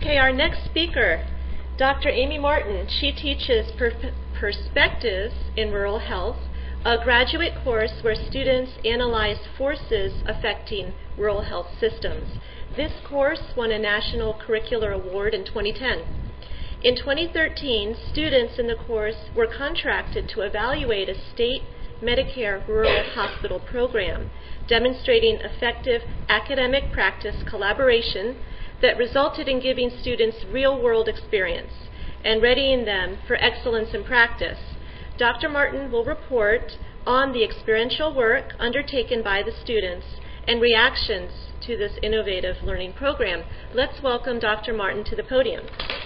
Okay, our next speaker, Dr. Amy Martin. She teaches Perspectives in Rural Health, a graduate course where students analyze forces affecting rural health systems. This course won a National Curricular Award in 2010. In 2013, students in the course were contracted to evaluate a state Medicare rural hospital program, demonstrating effective academic practice collaboration that resulted in giving students real-world experience and readying them for excellence in practice. Dr. Martin will report on the experiential work undertaken by the students and reactions to this innovative learning program. Let's welcome Dr. Martin to the podium.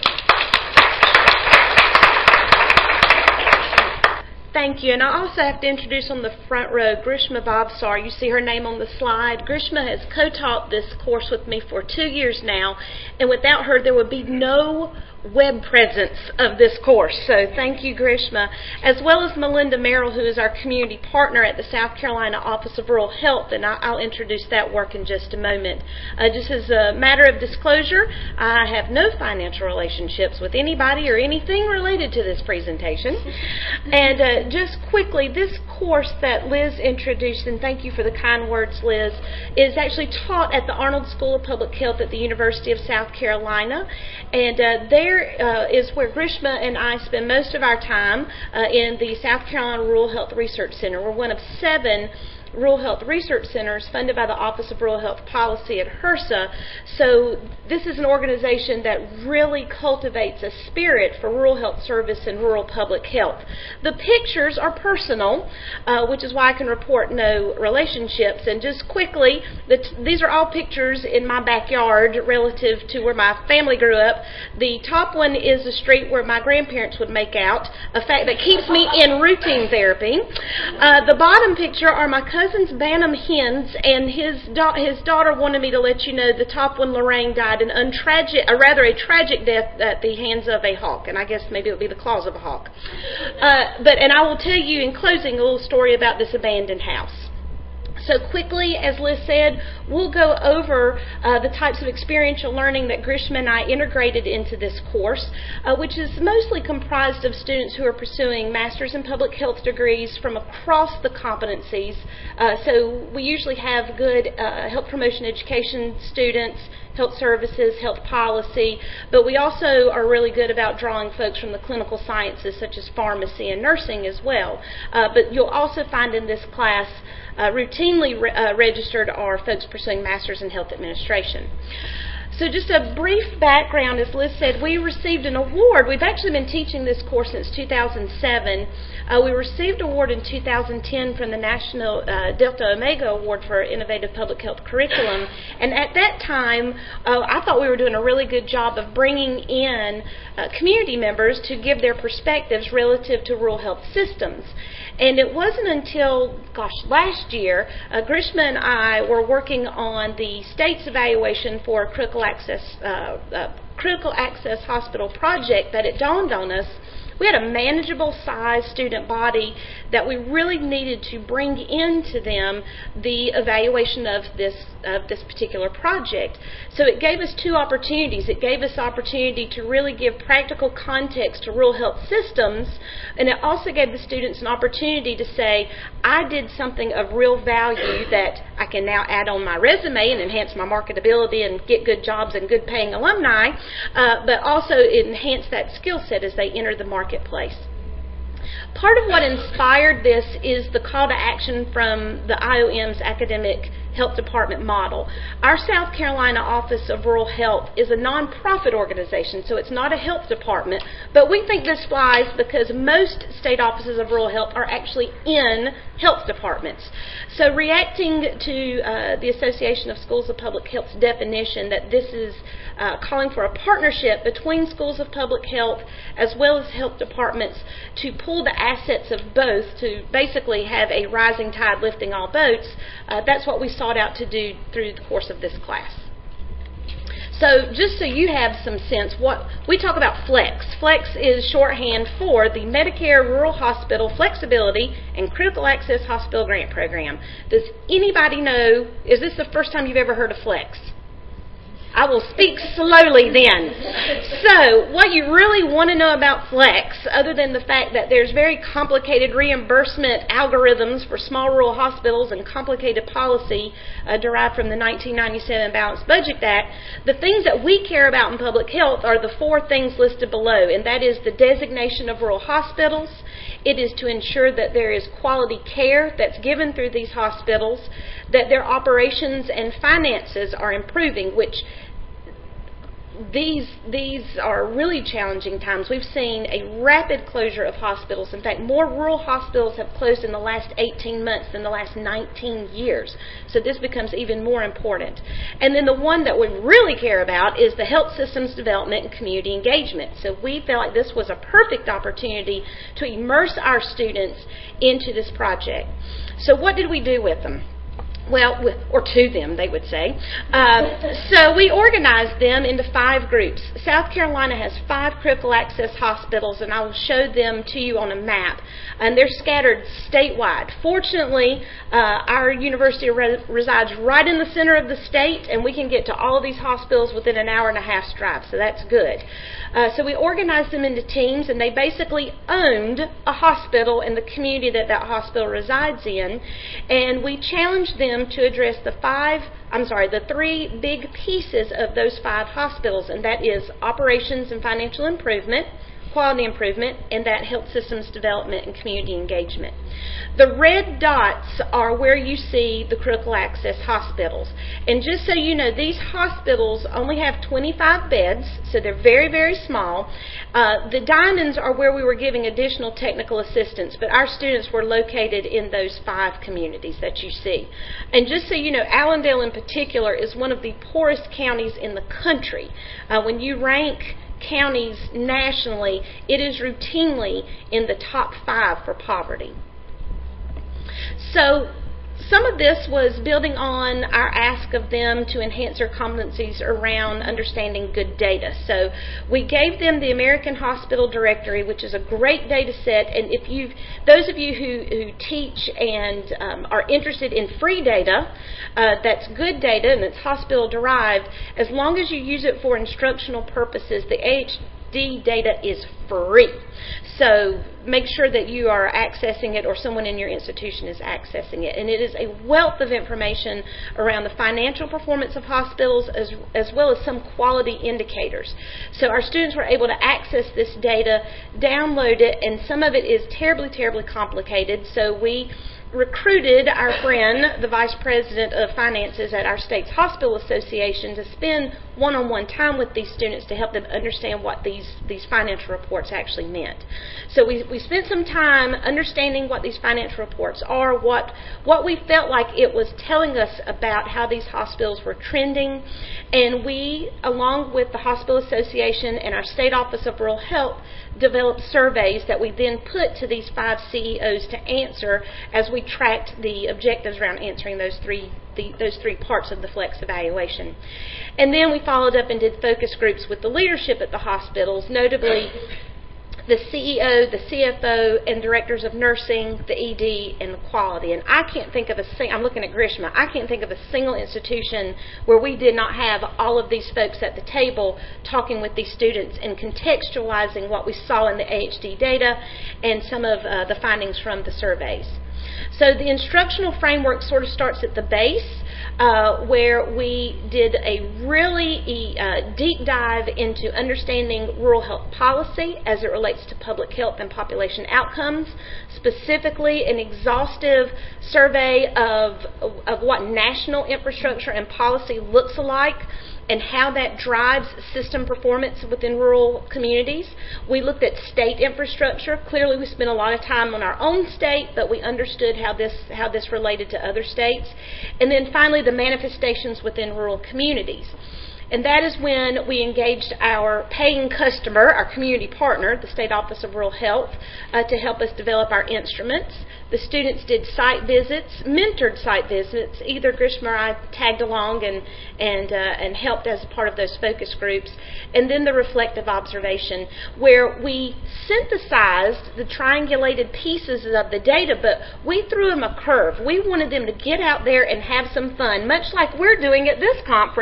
Thank you. And I also have to introduce on the front row Grishma Bhavsar. You see her name on the slide. Grishma has co-taught this course with me for 2 years now, and without her there would be no web presence of this course. So thank you, Grishma, as well as Melinda Merrill, who is our community partner at the South Carolina Office of Rural Health, and I'll introduce that work in just a moment. Just as a matter of disclosure, I have no financial relationships with anybody or anything related to this presentation. And just quickly, this course that Liz introduced, and thank you for the kind words, Liz, is actually taught at the Arnold School of Public Health at the University of South Carolina, and there is where Grishma and I spend most of our time in the South Carolina Rural Health Research Center. We're one of 7 rural health research centers funded by the Office of Rural Health Policy at HRSA. So this is an organization that really cultivates a spirit for rural health service and rural public health. The pictures are personal, which is why I can report no relationships. And just quickly, these are all pictures in my backyard relative to where my family grew up. The top one is the street where my grandparents would make out, a fact that keeps me in routine therapy. The bottom picture are my cousin's Bantam hens, and his daughter wanted me to let you know the top one, Lorraine, died a tragic death at the hands of a hawk, and I guess maybe it would be the claws of a hawk. And I will tell you in closing a little story about this abandoned house. So quickly, as Liz said, we'll go over the types of experiential learning that Grishma and I integrated into this course, which is mostly comprised of students who are pursuing Masters in Public Health degrees from across the competencies. So we usually have good health promotion education students, health services, health policy, but we also are really good about drawing folks from the clinical sciences such as pharmacy and nursing as well. But you'll also find in this class routinely registered are folks pursuing Masters in Health Administration. So just a brief background, as Liz said, we received an award. We've actually been teaching this course since 2007. We received an award in 2010 from the National Delta Omega Award for Innovative Public Health Curriculum. And at that time, I thought we were doing a really good job of bringing in community members to give their perspectives relative to rural health systems. And it wasn't until, last year, Grishma and I were working on the state's evaluation for a critical access hospital project that it dawned on us we had a manageable size student body that we really needed to bring into them the evaluation of this particular project. So it gave us 2 opportunities. It gave us the opportunity to really give practical context to rural health systems, and it also gave the students an opportunity to say, I did something of real value that I can now add on my resume and enhance my marketability and get good jobs and good paying alumni, but also enhance that skill set as they enter the marketplace. Part of what inspired this is the call to action from the IOM's academic health department model. Our South Carolina Office of Rural Health is a nonprofit organization, so it's not a health department, but we think this flies because most state offices of rural health are actually in health departments. So reacting to the Association of Schools of Public Health's definition that this is calling for a partnership between schools of public health as well as health departments to pull the assets of both to basically have a rising tide lifting all boats, that's what we sought out to do through the course of this class. So just so you have some sense, what we talk about FLEX. FLEX is shorthand for the Medicare Rural Hospital Flexibility and Critical Access Hospital Grant Program. Does anybody know, is this the first time you've ever heard of FLEX? I will speak slowly then. So, what you really want to know about Flex, other than the fact that there's very complicated reimbursement algorithms for small rural hospitals and complicated policy derived from the 1997 Balanced Budget Act, the things that we care about in public health are the 4 things listed below, and that is the designation of rural hospitals. It is to ensure that there is quality care that's given through these hospitals, that their operations and finances are improving, which these are really challenging times. We've seen a rapid closure of hospitals. In fact, more rural hospitals have closed in the last 18 months than the last 19 years. So this becomes even more important. And then the one that we really care about is the health systems development and community engagement. So we felt like this was a perfect opportunity to immerse our students into this project. So what did we do with them? Well, or to them, they would say. So we organized them into 5 groups. South Carolina has 5 critical access hospitals, and I will show them to you on a map. And they're scattered statewide. Fortunately, our university resides right in the center of the state, and we can get to all of these hospitals within an hour and a half's drive, so that's good. So we organized them into teams, and they basically owned a hospital in the community that that hospital resides in, and we challenged them to address the 3 big pieces of those 5 hospitals, and that is operations and financial improvement, quality improvement, and that health systems development and community engagement. The red dots are where you see the critical access hospitals. And just so you know, these hospitals only have 25 beds, so they're very, very small. The diamonds are where we were giving additional technical assistance, but our students were located in those 5 communities that you see. And just so you know, Allendale in particular is one of the poorest counties in the country. When you rank counties nationally, it is routinely in the top 5 for poverty. So some of this was building on our ask of them to enhance their competencies around understanding good data. So we gave them the American Hospital Directory, which is a great data set, and those of you who teach and are interested in free data, that's good data and it's hospital derived, as long as you use it for instructional purposes, the AHD data is free. So make sure that you are accessing it or someone in your institution is accessing it. And it is a wealth of information around the financial performance of hospitals as well as some quality indicators. So our students were able to access this data, download it, and some of it is terribly, terribly complicated. So we recruited our friend, the Vice President of Finances at our state's hospital association, to spend one-on-one time with these students to help them understand what these financial reports actually meant. So we spent some time understanding what these financial reports are, what we felt like it was telling us about how these hospitals were trending, and we, along with the Hospital Association and our State Office of Rural Health, developed surveys that we then put to these 5 CEOs to answer as we tracked the objectives around answering those three parts of the Flex evaluation. And then we followed up and did focus groups with the leadership at the hospitals, notably the CEO, the CFO, and directors of nursing, the ED, and the quality. And I can't think of I'm looking at Grishma, I can't think of a single institution where we did not have all of these folks at the table talking with these students and contextualizing what we saw in the AHD data and some of the findings from the surveys. So the instructional framework sort of starts at the base, where we did a really deep dive into understanding rural health policy as it relates to public health and population outcomes, specifically an exhaustive survey of what national infrastructure and policy looks like and how that drives system performance within rural communities. We looked at state infrastructure. Clearly, we spent a lot of time on our own state, but we understood how this related to other states. And then finally, the manifestations within rural communities. And that is when we engaged our paying customer, our community partner, the State Office of Rural Health, to help us develop our instruments. The students did site visits, mentored site visits. Either Grishma or I tagged along and helped as part of those focus groups. And then the reflective observation, where we synthesized the triangulated pieces of the data, but we threw them a curve. We wanted them to get out there and have some fun, much like we're doing at this conference.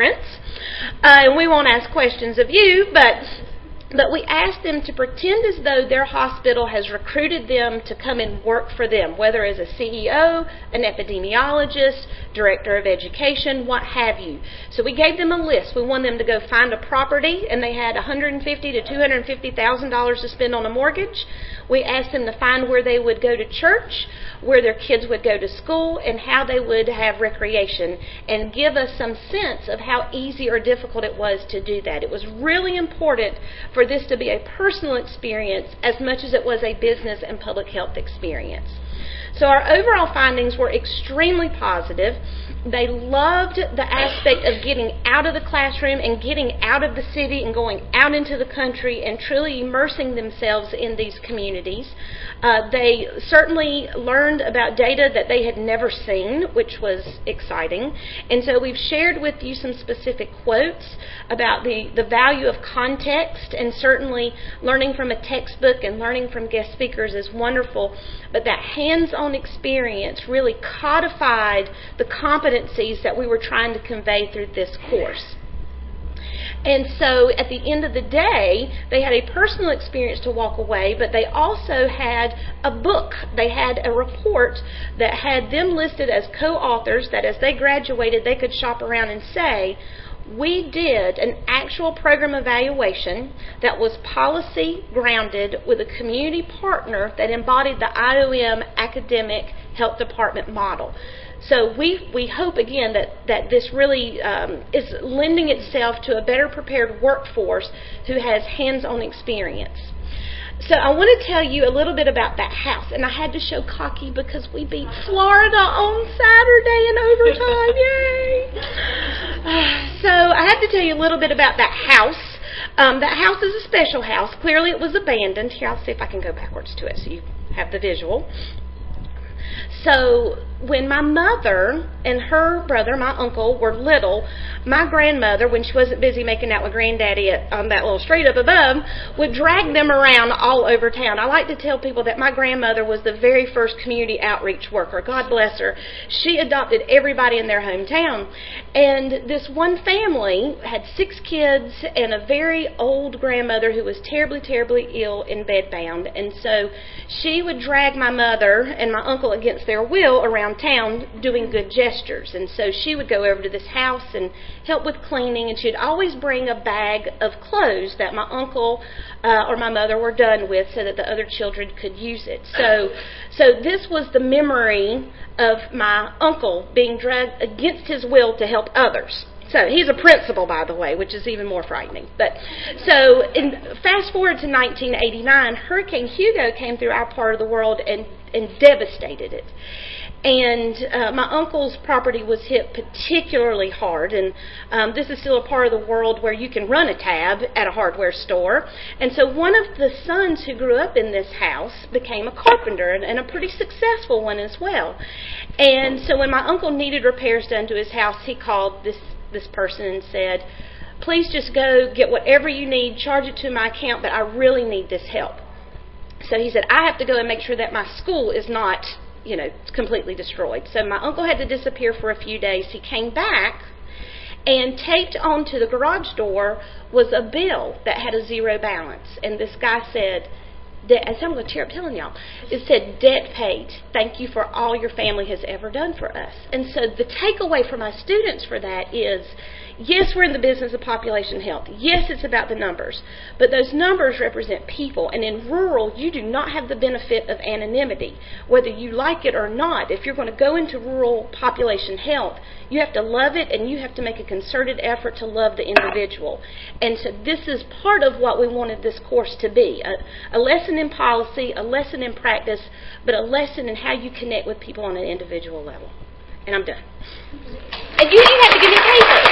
And we won't ask questions of you, but we ask them to pretend as though their hospital has recruited them to come and work for them, whether as a CEO, an epidemiologist, director of education, what have you. So we gave them a list. We wanted them to go find a property, and they had $150,000 to $250,000 to spend on a mortgage. We asked them to find where they would go to church, where their kids would go to school, and how they would have recreation, and give us some sense of how easy or difficult it was to do that. It was really important for this to be a personal experience as much as it was a business and public health experience. So our overall findings were extremely positive. They loved the aspect of getting out of the classroom and getting out of the city and going out into the country and truly immersing themselves in these communities. They certainly learned about data that they had never seen, which was exciting. And so we've shared with you some specific quotes about the value of context, and certainly learning from a textbook and learning from guest speakers is wonderful, but that hands-on experience really codified the competencies that we were trying to convey through this course. And so at the end of the day, they had a personal experience to walk away, but they also had a book. They had a report that had them listed as co-authors that as they graduated, they could shop around and say, we did an actual program evaluation that was policy grounded with a community partner that embodied the IOM academic health department model. So we hope, again, that this really is lending itself to a better prepared workforce who has hands-on experience. So I want to tell you a little bit about that house. And I had to show Cocky because we beat Florida on Saturday in overtime. Yay! So I have to tell you a little bit about that house. That house is a special house. Clearly it was abandoned. Here, I'll see if I can go backwards to it so you have the visual. So when my mother and her brother, my uncle, were little, my grandmother, when she wasn't busy making out with Granddaddy on that little street up above, would drag them around all over town. I like to tell people that my grandmother was the very first community outreach worker. God bless her. She adopted everybody in their hometown. And this one family had 6 kids and a very old grandmother who was terribly, terribly ill and bedbound. And so she would drag my mother and my uncle against their will around town doing good gestures. And so she would go over to this house and help with cleaning, and she'd always bring a bag of clothes that my uncle or my mother were done with so that the other children could use it. So this was the memory of my uncle being dragged against his will to help others. So he's a principal, by the way, which is even more frightening. But so fast forward to 1989, Hurricane Hugo came through our part of the world and devastated it. And my uncle's property was hit particularly hard, and this is still a part of the world where you can run a tab at a hardware store. And so one of the sons who grew up in this house became a carpenter, and a pretty successful one as well. And so when my uncle needed repairs done to his house, he called this person and said, please just go get whatever you need, charge it to my account, but I really need this help. So he said, I have to go and make sure that my school is not, completely destroyed. So my uncle had to disappear for a few days. He came back, and taped onto the garage door was a bill that had a zero balance. And this guy said, as I'm going to tear up telling y'all, it said, debt paid. Thank you for all your family has ever done for us. And so the takeaway for my students for that is, yes, we're in the business of population health. Yes, it's about the numbers. But those numbers represent people. And in rural, you do not have the benefit of anonymity. Whether you like it or not, if you're going to go into rural population health, you have to love it, and you have to make a concerted effort to love the individual. And so this is part of what we wanted this course to be. A lesson in policy, a lesson in practice, but a lesson in how you connect with people on an individual level. And I'm done. And you didn't have to give me paper.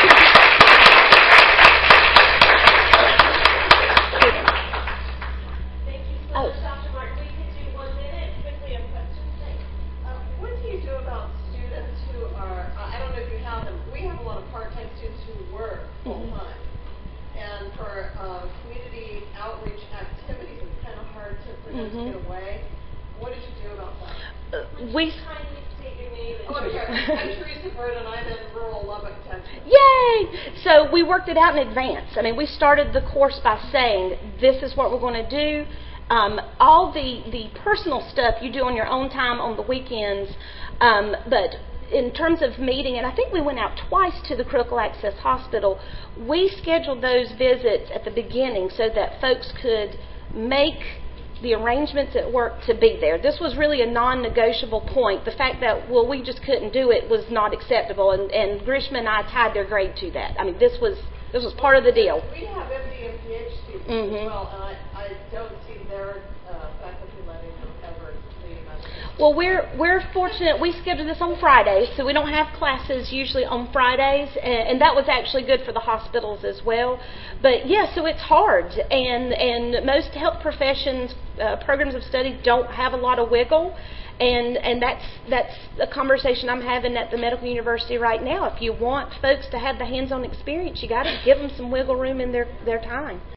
Thank you so much, Dr. Martin. We could do 1 minute quickly of questions. Thanks. What do you do about students who are, I don't know if you have them, we have a lot of part-time students who work full-time. And for community outreach activities, it's kind of hard for them to get away. What did you do about that? We kindly state your name me. Oh, I'm Teresa Bird, and I'm in rural Lubbock, Texas. Yay! So we worked it out in advance. I mean, we started the course by saying, this is what we're going to do. All the personal stuff you do on your own time on the weekends, but in terms of meeting, and I think we went out twice to the Critical Access Hospital, we scheduled those visits at the beginning so that folks could make the arrangements at work to be there. This was really a non-negotiable point. The fact that, well, we just couldn't do it was not acceptable, and Grishma and I tied their grade to that. I mean, this was part of the deal. We have MD and PhD students as well, and I don't see their faculty letting them ever leave us. Well, we're fortunate. We schedule this on Fridays, so we don't have classes usually on Fridays, and that was actually good for the hospitals as well. But yeah, so it's hard, and most health professions programs of study don't have a lot of wiggle, and that's a conversation I'm having at the medical university right now. If you want folks to have the hands-on experience, you got to give them some wiggle room in their time.